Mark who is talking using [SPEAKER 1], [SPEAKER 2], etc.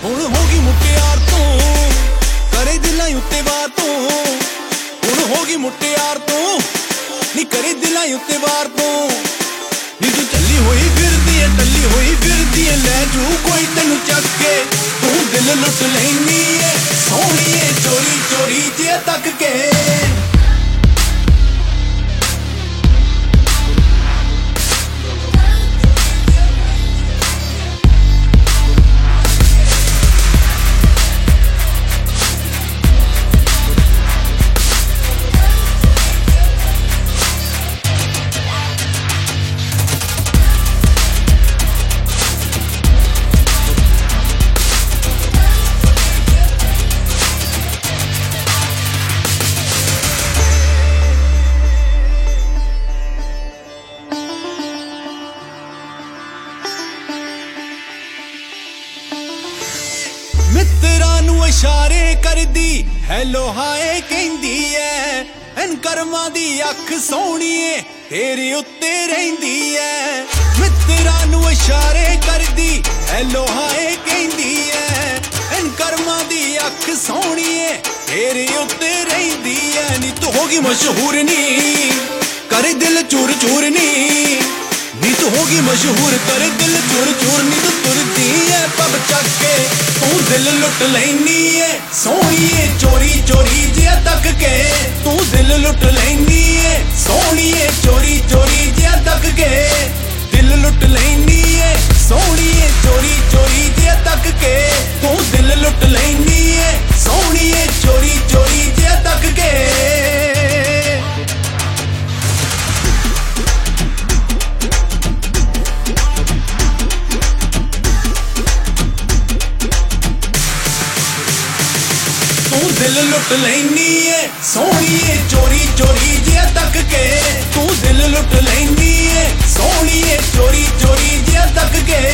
[SPEAKER 1] ਹੁਣ ਹੋ ਗਈ ਮੁਟਿਆਰ ਤੂੰ ਕਰੇ ਦਿਲਾਂ ਉੱਤੇ ਵਾਰ ਤੂੰ। ਹੁਣ ਹੋ ਗਈ ਮੁਟਿਆਰ ਤੂੰ ਨੀ ਕਰੇ ਦਿਲਾਂ ਉੱਤੇ ਵਾਰ ਤੂੰ। ਨੀ ਤੂੰ ਚੱਲੀ ਹੋਈ ਫਿਰਦੀ ਏ ਟੱਲੀ ਹੋਈ ਫਿਰਦੀ ਏ ਲੈ ਜੂ ਕੋਈ ਤੈਨੂੰ ਚੱਕ ਕੇ। ਤੂੰ ਦਿਲ ਲੁੱਟ ਲੈਨੀ ਏ ਸੋਹਣੀਏ ਚੋਰੀ ਚੋਰੀ ਜੇ ਤੱਕ ਕੇ। ਮਿੱਤਰਾਂ ਨੂੰ ਇਸ਼ਾਰੇ ਕਰਦੀ ਹੈਲੋ ਹਾਏ ਕਹਿੰਦੀ ਐ। ਐਨ ਕਰਮਾਂ ਦੀ ਅੱਖ ਸੋਹਣੀਏ ਤੇਰੇ ਉੱਤੇ ਰਹਿੰਦੀ ਐ। ਮਿੱਤਰਾਂ ਨੂੰ ਇਸ਼ਾਰੇ ਕਰਦੀ ਹੈਲੋ ਹਾਏ ਕਹਿੰਦੀ ਐ। ਐਨ ਕਰਮਾਂ ਦੀ ਅੱਖ ਸੋਹਣੀਏ ਤੇਰੇ ਉੱਤੇ ਰਹਿੰਦੀ ਐ। ਨੀ ਤੂੰ ਹੋ ਗਈ ਮਸ਼ਹੂਰ ਨੀ ਕਰੇ ਦਿਲ ਚੂਰ ਚੂਰ ਨੀ। ਨੀ ਤੂੰ ਹੋ ਗਈ ਮਸ਼ਹੂਰ ਕਰੇ ਦਿਲ ਚੂਰ ਚੂਰ ਨੀ। ਤੂੰ ਤੁਰਦੀ ਐ ਪੱਬ ਚੱਕ ਕੇ ਤੂੰ ਦਿਲ ਲੁੱਟ ਲੈਨੀ ਏ ਸੋਹਣੀਏ ਚੋਰੀ ਚੋਰੀ ਜਿਹਾ ਤੱਕ ਕੇ। ਤੂੰ ਦਿਲ ਲੁੱਟ ਲੈਨੀ ਏ ਸੋਹਣੀਏ ਚੋਰੀ ਚੋਰੀ ਜਿਹਾ ਤੱਕ ਕੇ। ਦਿਲ ਲੁੱਟ ਲੈਨੀ ਏ ਸੋਹਣੀਏ ਚੋਰੀ ਚੋਰੀ ਜਿਹਾ ਤੱਕ ਕੇ। ਤੂੰ ਦਿਲ ਲੁੱਟ ਲੈਨੀ ਏ ਸੋਹਣੀਏ ਚੋਰੀ ਚੋਰੀ ਜਿਹਾ ਤੱਕ ਕੇ। ਤੂੰ ਦਿਲ ਲੁੱਟ ਲੈਨੀ ਏ ਸੋਹਣੀਏ ਚੋਰੀ ਚੋਰੀ ਜਿਹਾ ਤੱਕ ਕੇ। ਤੂੰ ਦਿਲ ਲੁੱਟ ਲੈਨੀ ਏ ਸੋਹਣੀਏ ਚੋਰੀ ਚੋਰੀ ਜਿਹਾ ਤੱਕ ਕੇ।